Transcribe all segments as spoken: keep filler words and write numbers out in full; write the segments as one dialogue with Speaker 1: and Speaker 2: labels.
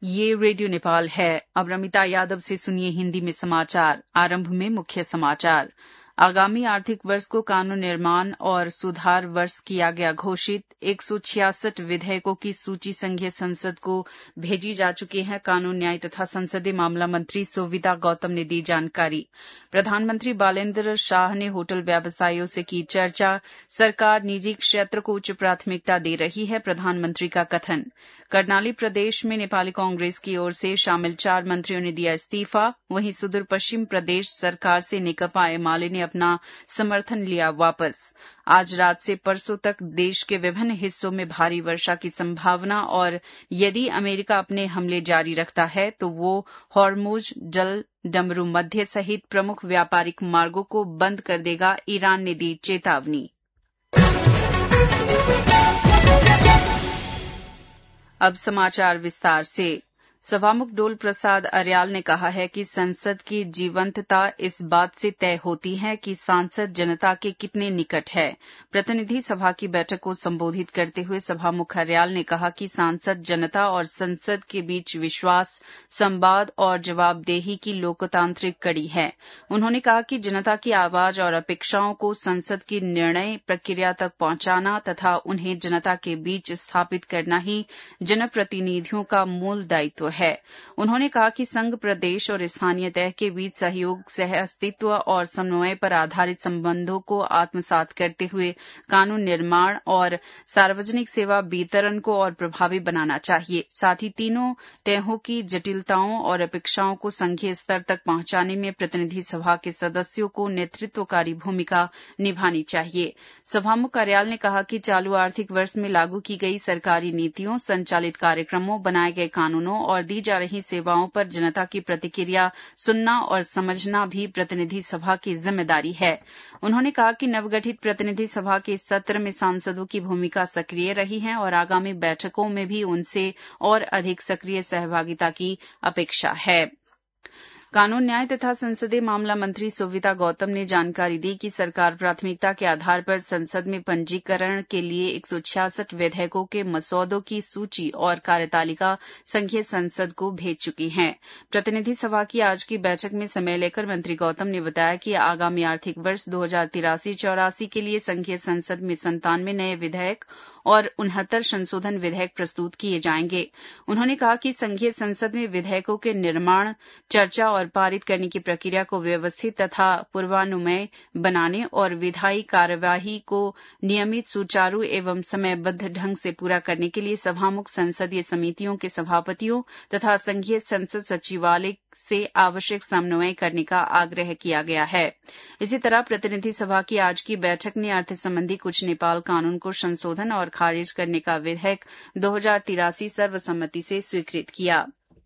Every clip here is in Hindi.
Speaker 1: ये रेडियो नेपाल है। अब रमिता यादव से सुनिए हिंदी में समाचार। आरंभ में मुख्य समाचार। आगामी आर्थिक वर्ष को कानून निर्माण और सुधार वर्ष किया गया घोषित। एक सौ छियासठ विधेयकों की सूची संघीय संसद को भेजी जा चुकी है। कानून न्याय तथा संसदीय मामला मंत्री सुविधा गौतम ने दी जानकारी। प्रधानमंत्री बालेन्द्र शाह ने होटल व्यवसायियों से की चर्चा। सरकार निजी क्षेत्र को उच्च प्राथमिकता दे रही है, प्रधानमंत्री का कथन। कर्णाली प्रदेश में नेपाली कांग्रेस की ओर से शामिल चार मंत्रियों ने दिया इस्तीफा। वहीं सुदूर पश्चिम प्रदेश सरकार से नेकपा एमाले ने अपना समर्थन लिया वापस। आज रात से परसों तक देश के विभिन्न हिस्सों में भारी वर्षा की संभावना और यदि अमेरिका अपने हमले जारी रखता है तो वो हॉर्मुज जल डमरू मध्य सहित प्रमुख व्यापारिक मार्गों को बंद कर देगा, ईरान ने दी चेतावनी। अब समाचार विस्तार से। सभामुख डोल प्रसाद अर्याल ने कहा है कि संसद की जीवंतता इस बात से तय होती है कि सांसद जनता के कितने निकट है। प्रतिनिधि सभा की बैठक को संबोधित करते हुए सभामुख अर्याल ने कहा कि सांसद जनता और संसद के बीच विश्वास, संवाद और जवाबदेही की लोकतांत्रिक कड़ी है। उन्होंने कहा कि जनता की आवाज और अपेक्षाओं को संसद की निर्णय प्रक्रिया तक पहुंचाना तथा उन्हें जनता के बीच स्थापित करना ही जनप्रतिनिधियों का मूल दायित्व है। उन्होंने कहा कि संघ, प्रदेश और स्थानीय तह के बीच सहयोग, सह अस्तित्व और समन्वय पर आधारित संबंधों को आत्मसात करते हुए कानून निर्माण और सार्वजनिक सेवा वितरण को और प्रभावी बनाना चाहिए। साथ ही तीनों तहों की जटिलताओं और अपेक्षाओं को संघीय स्तर तक पहुंचाने में प्रतिनिधि सभा के सदस्यों को नेतृत्वकारी भूमिका निभानी चाहिए। सभामुख अर्याल ने कहा कि चालू आर्थिक वर्ष में लागू की गई सरकारी नीतियों, संचालित कार्यक्रमों, बनाए गए कानूनों और दी जा रही सेवाओं पर जनता की प्रतिक्रिया सुनना और समझना भी प्रतिनिधि सभा की जिम्मेदारी है। उन्होंने कहा कि नवगठित प्रतिनिधि सभा के इस सत्र में सांसदों की भूमिका सक्रिय रही है और आगामी बैठकों में भी उनसे और अधिक सक्रिय सहभागिता की अपेक्षा है। कानून न्याय तथा संसदीय मामला मंत्री सुविधा गौतम ने जानकारी दी कि सरकार प्राथमिकता के आधार पर संसद में पंजीकरण के लिए एक सौ छियासठ विधेयकों के मसौदों की सूची और कार्यतालिका संघीय संसद को भेज चुकी है। प्रतिनिधि सभा की आज की बैठक में समय लेकर मंत्री गौतम ने बताया कि आगामी आर्थिक वर्ष दो हजार तिरासी चौरासी के लिए संघीय संसद में संतानवे नए विधेयक और उनहत्तर संशोधन विधेयक प्रस्तुत किए जाएंगे। उन्होंने कहा कि संघीय संसद में विधेयकों के निर्माण, चर्चा और पारित करने की प्रक्रिया को व्यवस्थित तथा पूर्वानुमेय बनाने और विधायी कार्यवाही को नियमित, सुचारू एवं समयबद्ध ढंग से पूरा करने के लिए सभामुख संसदीय समितियों के सभापतियों तथा संघीय संसद सचिवालय से आवश्यक समन्वय करने का आग्रह किया गया है। इसी तरह प्रतिनिधि सभा की आज की बैठक ने अर्थ संबंधी कुछ नेपाल कानून को संशोधन और खारिज करने का विधेयक दो हजार तिरासी सर्वसम्मति से स्वीकृत किया।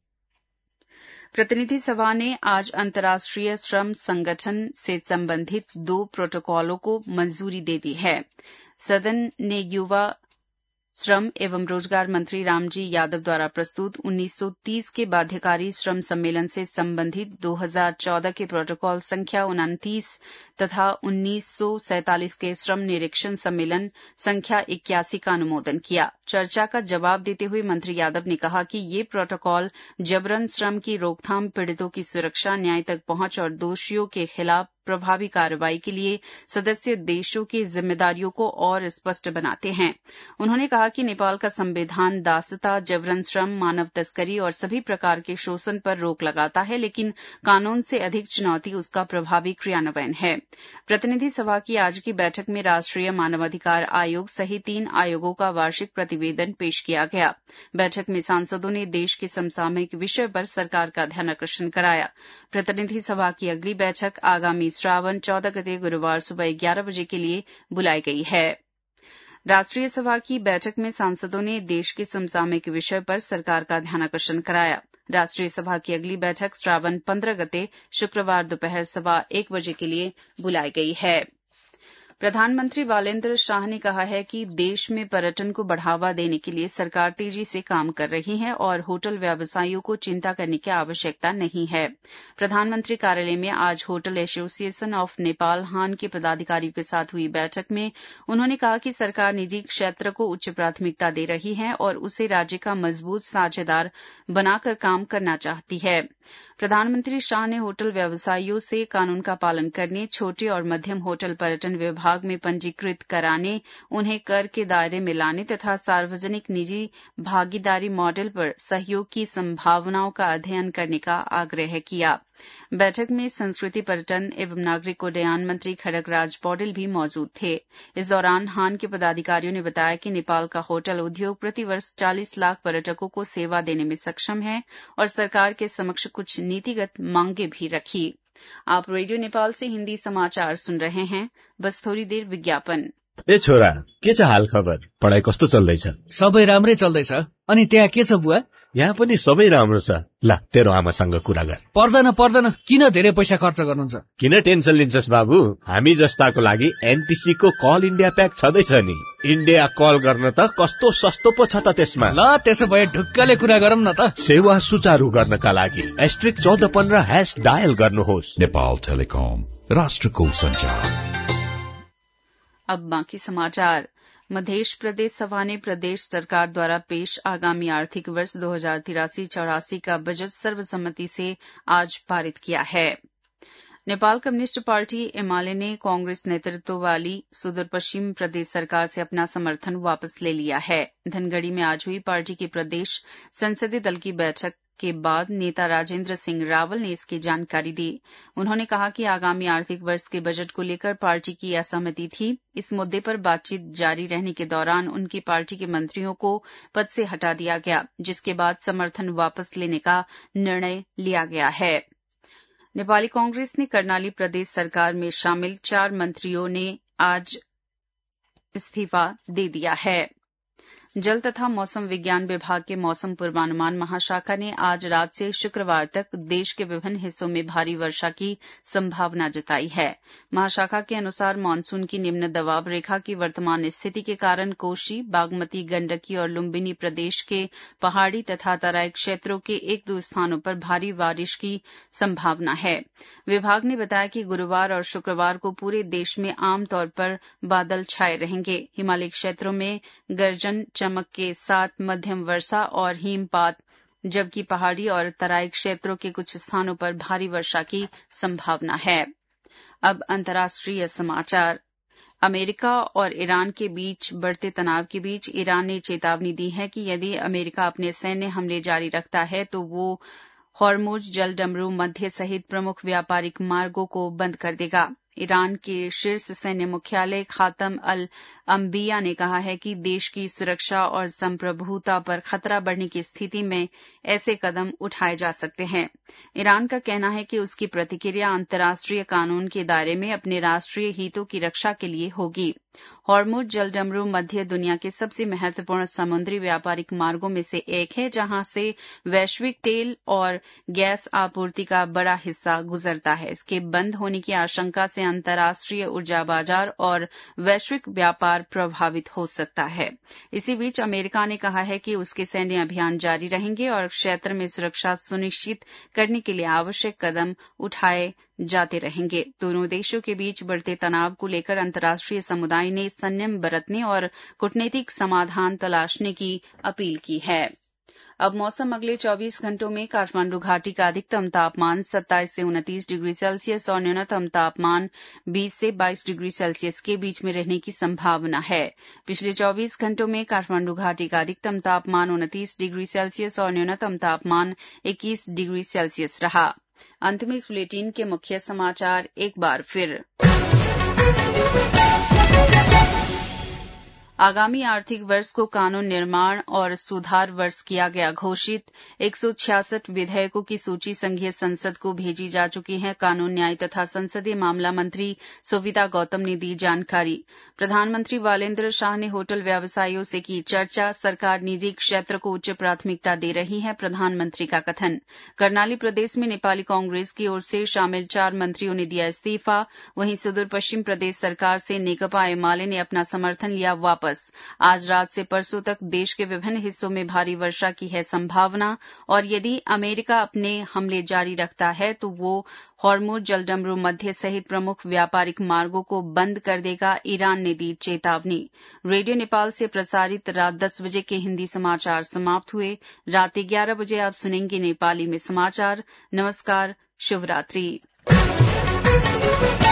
Speaker 1: प्रतिनिधि सभा ने आज अंतर्राष्ट्रीय श्रम संगठन से संबंधित दो प्रोटोकॉलों को मंजूरी दे दी है। सदन ने युवा, श्रम एवं रोजगार मंत्री रामजी यादव द्वारा प्रस्तुत उन्नीस सौ तीस के बाध्यकारी श्रम सम्मेलन से संबंधित दो हजार चौदह के प्रोटोकॉल संख्या उनतीस तथा उन्नीस सौ सैंतालीस के श्रम निरीक्षण सम्मेलन संख्या इक्यासी का अनुमोदन किया। चर्चा का जवाब देते हुए मंत्री यादव ने कहा कि ये प्रोटोकॉल जबरन श्रम की रोकथाम, पीड़ितों की सुरक्षा, न्याय तक पहुंच और दोषियों के खिलाफ प्रभावी कार्रवाई के लिए सदस्य देशों की जिम्मेदारियों को और स्पष्ट बनाते हैं। उन्होंने कहा कि नेपाल का संविधान दासता, जबरन श्रम, मानव तस्करी और सभी प्रकार के शोषण पर रोक लगाता है, लेकिन कानून से अधिक चुनौती उसका प्रभावी क्रियान्वयन है। प्रतिनिधि सभा की आज की बैठक में राष्ट्रीय मानवाधिकार आयोग सहित तीन आयोगों का वार्षिक प्रतिवेदन पेश किया गया। बैठक में सांसदों ने देश के समसामयिक विषय पर सरकार का ध्यानाकर्षण कराया। प्रतिनिधि सभा की अगली बैठक आगामी श्रावण चौदह गते गुरुवार सुबह ग्यारह बजे के लिए बुलाई गई है। राष्ट्रीय सभा की बैठक में सांसदों ने देश के समसामयिक विषय पर सरकार का ध्यानाकर्षण कराया। राष्ट्रीय सभा की अगली बैठक श्रावण पंद्रह गते शुक्रवार दोपहर सवा एक बजे के लिए बुलाई गई है। प्रधानमंत्री बालेन्द्र शाह ने कहा है कि देश में पर्यटन को बढ़ावा देने के लिए सरकार तेजी से काम कर रही है और होटल व्यवसायियों को चिंता करने की आवश्यकता नहीं है। प्रधानमंत्री कार्यालय में आज होटल एसोसिएशन ऑफ नेपाल हान के पदाधिकारियों के साथ हुई बैठक में उन्होंने कहा कि सरकार निजी क्षेत्र को उच्च प्राथमिकता दे रही है और उसे राज्य का मजबूत साझेदार बनाकर काम करना चाहती है। प्रधानमंत्री शाह ने होटल व्यवसायियों से कानून का पालन करने, छोटे और मध्यम होटल पर्यटन विभाग में पंजीकृत कराने, उन्हें कर के दायरे में लाने तथा सार्वजनिक निजी भागीदारी मॉडल पर सहयोग की संभावनाओं का अध्ययन करने का आग्रह किया। बैठक में संस्कृति, पर्यटन एवं नागरिक उड्डयन मंत्री खड़गराज पौडेल भी मौजूद थे। इस दौरान हान के पदाधिकारियों ने बताया कि नेपाल का होटल उद्योग प्रतिवर्ष चालीस लाख पर्यटकों को सेवा देने में सक्षम है और सरकार के समक्ष कुछ नीतिगत मांगे भी रखी। आप रेडियो नेपाल से हिन्दी समाचार सुन रहे हैं। बस थोड़ी देर विज्ञापन।
Speaker 2: ए छोरा, के छ हाल खबर? पढाइ कस्तो चल्दैछ?
Speaker 3: सबै राम्रै चल्दैछ। अनि त्यहाँ के छ बुवा?
Speaker 2: यहाँ पनि सबै राम्रो छ। ल, तेरो आमासँग कुरा गर।
Speaker 3: पर्दैन पर्दैन, किन धेरै पैसा खर्च गर्नुहुन्छ?
Speaker 2: किन टेन्सन लिन्छस् बाबु? हामी जस्ताको लागि एनटीसी को कल इन्डिया प्याक छँदैछ नि। इन्डिया कल गर्न त कस्तो सस्तो पो छ त त्यसमा।
Speaker 3: ल, त्यसो भए ढुक्कले कुरा गरौँ न त।
Speaker 2: सेवा सुचारू गर्नका लागि एस्ट्रिक चौध पन्ध्र ह्याश डायल गर्नुहोस्।
Speaker 4: नेपाल टेलिकम, राष्ट्रको संचार।
Speaker 1: अब बाकी समाचार। मध्य प्रदेश सभा ने प्रदेश सरकार द्वारा पेश आगामी आर्थिक वर्ष दो हजार तिरासी चौरासी का बजट सर्वसम्मति से आज पारित किया है। नेपाल कम्युनिस्ट पार्टी एमाले ने कांग्रेस नेतृत्व वाली सुदूर पश्चिम प्रदेश सरकार से अपना समर्थन वापस ले लिया है। धनगढ़ी में आज हुई पार्टी की प्रदेश संसदीय दल की बैठक के बाद नेता राजेंद्र सिंह रावल ने इसकी जानकारी दी। उन्होंने कहा कि आगामी आर्थिक वर्ष के बजट को लेकर पार्टी की असहमति थी। इस मुद्दे पर बातचीत जारी रहने के दौरान उनकी पार्टी के मंत्रियों को पद से हटा दिया गया, जिसके बाद समर्थन वापस लेने का निर्णय लिया गया है। नेपाली कांग्रेस ने कर्णाली प्रदेश सरकार में शामिल चार मंत्रियों ने आज इस्तीफा दे दिया है। जल तथा मौसम विज्ञान विभाग के मौसम पूर्वानुमान महाशाखा ने आज रात से शुक्रवार तक देश के विभिन्न हिस्सों में भारी वर्षा की संभावना जताई है। महाशाखा के अनुसार मानसून की निम्न दबाव रेखा की वर्तमान स्थिति के कारण कोशी, बागमती, गंडकी और लुम्बिनी प्रदेश के पहाड़ी तथा तराई क्षेत्रों के एक दो स्थानों पर भारी बारिश की संभावना है। विभाग ने बताया कि गुरुवार और शुक्रवार को पूरे देश में आमतौर पर बादल छाए रहेंगे। हिमालयी क्षेत्रों में गर्जन चमक के साथ मध्यम वर्षा और हिमपात, जबकि पहाड़ी और तराई क्षेत्रों के कुछ स्थानों पर भारी वर्षा की संभावना है। अब अंतर्राष्ट्रीय समाचार। अमेरिका और ईरान के बीच बढ़ते तनाव के बीच ईरान ने चेतावनी दी है कि यदि अमेरिका अपने सैन्य हमले जारी रखता है तो वो हॉर्मुज, जलडमरू मध्य सहित प्रमुख व्यापारिक मार्गों को बंद कर देगा। ईरान के शीर्ष सैन्य मुख्यालय खातम अल अंबिया ने कहा है कि देश की सुरक्षा और संप्रभुता पर खतरा बढ़ने की स्थिति में ऐसे कदम उठाए जा सकते हैं। ईरान का कहना है कि उसकी प्रतिक्रिया अंतर्राष्ट्रीय कानून के दायरे में अपने राष्ट्रीय हितों की रक्षा के लिए होगी। हॉर्मुज जलडमरू मध्य दुनिया के सबसे महत्वपूर्ण समुद्री व्यापारिक मार्गों में से एक है, जहां से वैश्विक तेल और गैस आपूर्ति का बड़ा हिस्सा गुजरता है। इसके बंद होने की आशंका से अंतर्राष्ट्रीय ऊर्जा बाजार और वैश्विक व्यापार प्रभावित हो सकता है। इसी बीच अमेरिका ने कहा है कि उसके सैन्य अभियान जारी रहेंगे और क्षेत्र में सुरक्षा सुनिश्चित करने के लिए आवश्यक कदम उठाए जाते रहेंगे। दोनों देशों के बीच बढ़ते तनाव को लेकर अंतर्राष्ट्रीय समुदाय ने संयम बरतने और कूटनीतिक समाधान तलाशने की अपील की है। अब मौसम। अगले चौबीस घंटों में काठमांडू घाटी का अधिकतम तापमान सत्ताईस से उनतीस डिग्री सेल्सियस और न्यूनतम तापमान बीस से बाईस डिग्री सेल्सियस के बीच में रहने की संभावना है। पिछले चौबीस घंटों में काठमांडू घाटी का अधिकतम तापमान उनतीस डिग्री सेल्सियस और न्यूनतम तापमान इक्कीस डिग्री सेल्सियस रहा। अंत में इस बुलेटिन के मुख्य समाचार एक बार फिर। आगामी आर्थिक वर्ष को कानून निर्माण और सुधार वर्ष किया गया घोषित। एक सौ छियासठ विधेयकों की सूची संघीय संसद को भेजी जा चुकी है। कानून, न्याय तथा संसदीय मामला मंत्री सुविधा गौतम ने दी जानकारी। प्रधानमंत्री बालेन्द्र शाह ने होटल व्यवसायियों से की चर्चा। सरकार निजी क्षेत्र को उच्च प्राथमिकता दे रही है, प्रधानमंत्री का कथन। कर्णाली प्रदेश में नेपाली कांग्रेस की ओर से शामिल चार मंत्रियों ने दिया इस्तीफा। वहीं सुदूर पश्चिम प्रदेश सरकार से नेकपा एमाले ने अपना समर्थन लिया वापस। आज रात से परसों तक देश के विभिन्न हिस्सों में भारी वर्षा की है संभावना, और यदि अमेरिका अपने हमले जारी रखता है तो वो हॉर्मुज जलडमरू मध्य सहित प्रमुख व्यापारिक मार्गों को बंद कर देगा, ईरान ने दी चेतावनी। रेडियो नेपाल से प्रसारित रात दस बजे के हिंदी समाचार समाप्त हुए। रात ग्यारह बजे आप सुनेंगे नेपाली में समाचार। नमस्कार, शुभ रात्रि।